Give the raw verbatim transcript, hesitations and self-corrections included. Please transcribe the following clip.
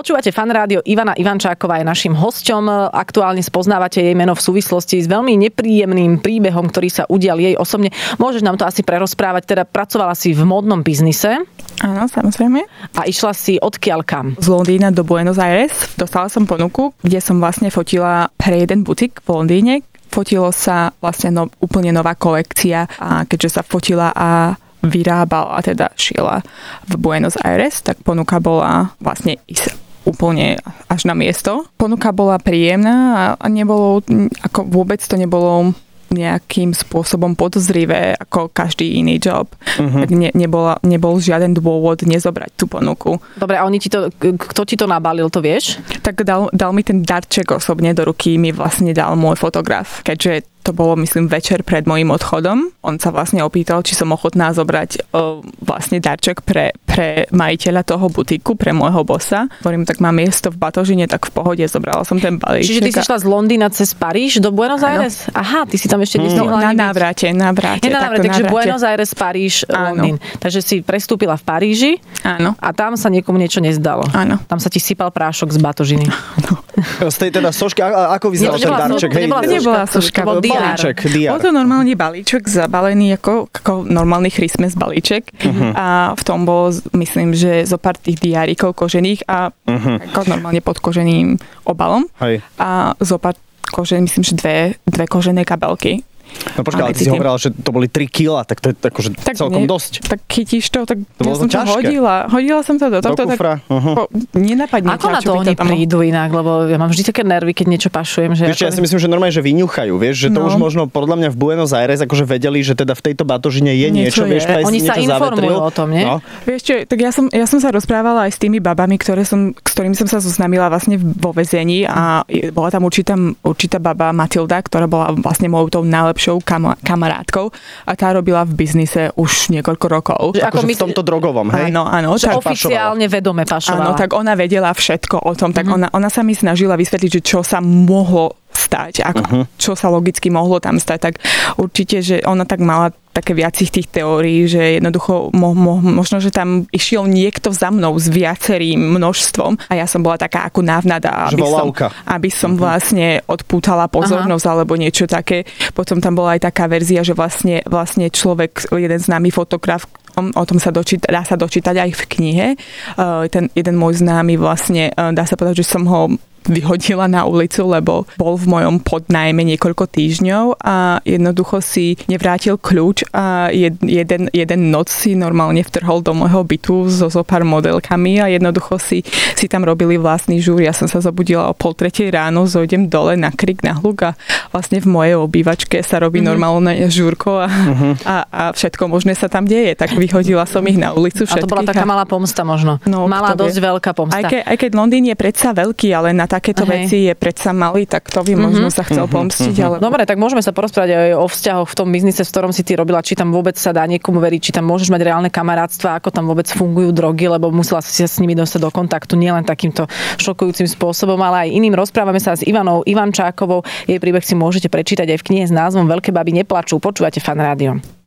Počúvate Fan rádio, Ivana Ivančáková je naším hosťom. Aktuálne spoznávate jej meno v súvislosti s veľmi nepríjemným príbehom, ktorý sa udial jej osobne. Môžeš nám to asi prerozprávať, teda pracovala si v módnom biznise. Áno, samozrejme. A išla si odkiaľ kam? Z Londýna do Buenos Aires. Dostala som ponuku, kde som vlastne fotila pre jeden butik v Londýne. Fotilo sa vlastne no, úplne nová kolekcia a keďže sa fotila a vyrábala, teda šila v Buenos Aires, tak ponuka bola vlastne ísť úplne až na miesto. Ponuka bola príjemná a nebolo, ako vôbec to nebolo nejakým spôsobom podozrivé ako každý iný job. Uh-huh. Tak ne, nebola, nebol žiaden dôvod nezobrať tú ponuku. Dobre, a oni ti to, kto ti to nabalil, to vieš? Tak dal, dal mi ten darček osobne do ruky, mi vlastne dal môj fotograf, keďže to bolo, myslím, večer pred mojím odchodom. On sa vlastne opýtal, či som ochotná zobrať o, vlastne darček pre, pre majiteľa toho butiku, pre môjho bossa. Hovorím, tak mám miesto v batožine, tak v pohode zobrala som ten balíček. Čiže ty si šla z Londýna cez Paríž do Buenos Aires? Ano. Aha, ty si tam ešte nestihla. No, na návráte, návráte. Je na návráte, takže Buenos Aires, Paríž, Londýn. Takže si prestúpila v Paríži. Áno. A tam sa niekomu niečo nezdalo. Áno. Tam sa ti sypal prášok z batožiny. Z tej teda sošky, ako vyzeral ten darček? To nebola soška, to bol balíček, diár. Bol to normálny balíček, zabalený ako, ako normálny Christmas balíček. Uh-huh. A v tom bolo, myslím, že zo pár tých diárikov kožených a uh-huh. ako normálne pod koženým obalom. Hej. A zo pár kožen, myslím, že dve, dve kožené kabelky. No počkaj, ale ty si hovorila, že to boli tri kilá, tak to je akože tak celkom nie, dosť. Tak chytíš to, tak to ja som to ťažké. hodila. Hodila som to do tohto, do kufra. Tak uh-huh. po, nenapadne Ako ťa, na to oni to prídu inak, lebo ja mám vždy také nervy, keď niečo pašujem. Že vieš, ako... ja si myslím, že normálne, že vyňuchajú, vieš, že to no. už možno podľa mňa v Buenos Aires akože vedeli, že teda v tejto batožine je niečo, niečo je. Vieš, Pajs oni sa informujú o tom, nie? No. Vieš čo, tak ja som, ja som sa rozprávala aj s tými babami, ktoré som, s ktorými som sa zoznamila vlastne vo väzení a bola tam určitá, určitá baba Matilda, ktorá bola vlastne mojou tou najlepšou kam, kamarátkou a tá robila v biznise už niekoľko rokov. Že ako my... v tomto drogovom, hej? Áno, áno. Že oficiálne vedome pašovala. Áno, tak ona vedela všetko o tom, tak mm-hmm. ona, ona sa mi snažila vysvetliť, že čo sa mohlo stať, ako, uh-huh. čo sa logicky mohlo tam stať, tak určite, že ona tak mala také viacich tých teórií, že jednoducho mo, mo, možno, že tam išiel niekto za mnou s viacerým množstvom a ja som bola taká ako návnada, aby som, aby som vlastne odpútala pozornosť Aha. alebo niečo také. Potom tam bola aj taká verzia, že vlastne, vlastne človek, jeden známy fotograf, o tom sa dočíta, dá sa dočítať aj v knihe. Ten jeden môj známy vlastne, dá sa povedať, že som ho vyhodila na ulicu, lebo bol v mojom podnájme niekoľko týždňov a jednoducho si nevrátil kľúč a jed, jeden, jeden noc si normálne vtrhol do môjho bytu so zopár modelkami a jednoducho si, si tam robili vlastný žúr. Ja som sa zobudila o pol tretej ráno, zojdem dole na krik, na hluk a vlastne v mojej obývačke sa robí mm-hmm. normálne žúrko a, mm-hmm. a, a všetko možné sa tam deje. Tak vyhodila som ich na ulicu všetkých. A to bola taká malá pomsta možno. No, malá dosť vie. Veľká pomsta. Aj, ke, aj keď Londýn je predsa veľký, ale na takéto Hej. veci je predsa malý, tak to by možno mm-hmm. sa chcel pomstiť. Ale... Dobre, tak môžeme sa porozprávať aj o vzťahoch v tom biznise, v ktorom si ty robila, či tam vôbec sa dá niekomu veriť, či tam môžeš mať reálne kamarátstva, ako tam vôbec fungujú drogy, lebo musela si sa s nimi dostať do kontaktu nielen takýmto šokujúcim spôsobom, ale aj iným. Rozprávame sa s Ivanou Ivančákovou. Jej príbeh si môžete prečítať aj v knihe s názvom Veľké baby neplačú. Počúvate Fan rádio.